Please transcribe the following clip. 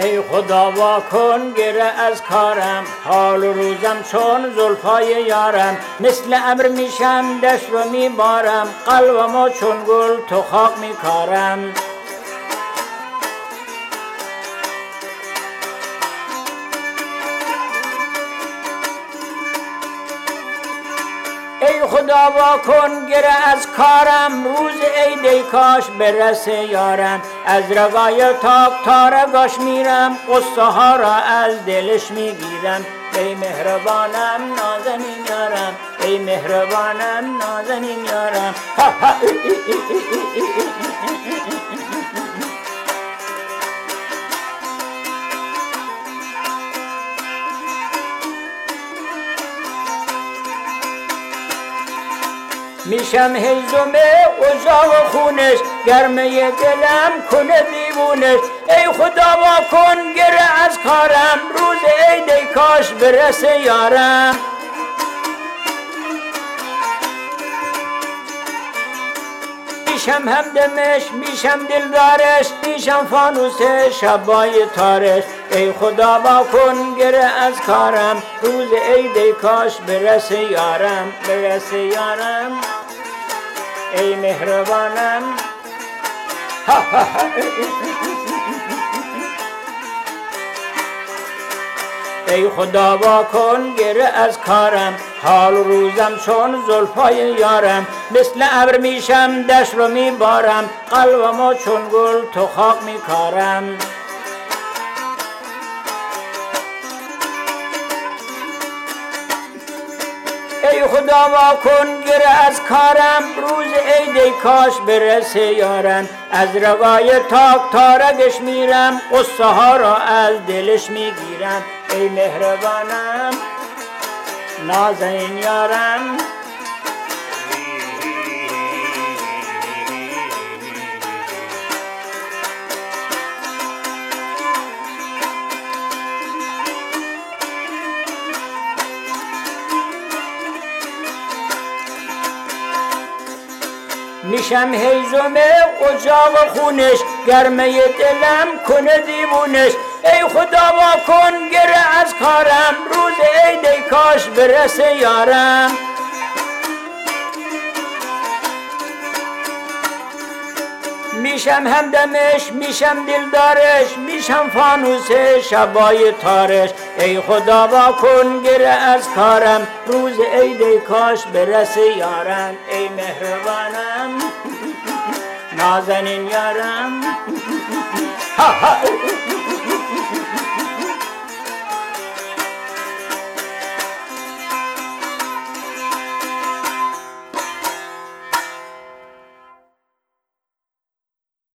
ای خدا وا کن گره از کارم، حال و روزم چون زلفای یارم. مثل ابر میشم دشت رو میبارم، قلبمو چون گل تو خاک میکارم. ای خدا وا کن گره از کارم، روز عید ای کاش برسه یارم. از رگای تاک تا رگاش میرم، قصه ها را از دلش میگیرم. ای مهربانم نازنین یارم، ای مهربانم نازنین یارم. میشم هیزم اجاق خونش، گرمه دلم کنه دیوونش. ای خدا وا کن گره از کارم، روز عید ای کاش برسه یارم. میشم همدمش، میشم دلدارش، میشم فانوس شبای تارش. ای خدا وا کن گره از کارم، روز عید ای کاش برسه یارم، برسه یارم. ای مهربانم ای خدا وا کن گره از کارم، حال و روزم چون زلفای یارم. مثل ابر میشم دشت رو میبارم، قلبمو چون گل تو خاک میکارم. ای خدا وا کن گره از کارم، روز عید ای کاش برسه یارم. از رگای تاک تا رگش میرم، قصه ها را از دلش میگیرم. ای مهربانم نازنین یارم. میشم هیزم اجاق خونش، گرمه دلم کنه دیوونش. ای خدا وا کن گره از کارم، روز عید ای کاش برسه یارم. میشم همدمش، میشم دلدارش، میشم فانوس شبای تارش. ای خدا وا کن گره از کارم، روز عید ای کاش برسه یارم. ای مهربانم نازنین یارم.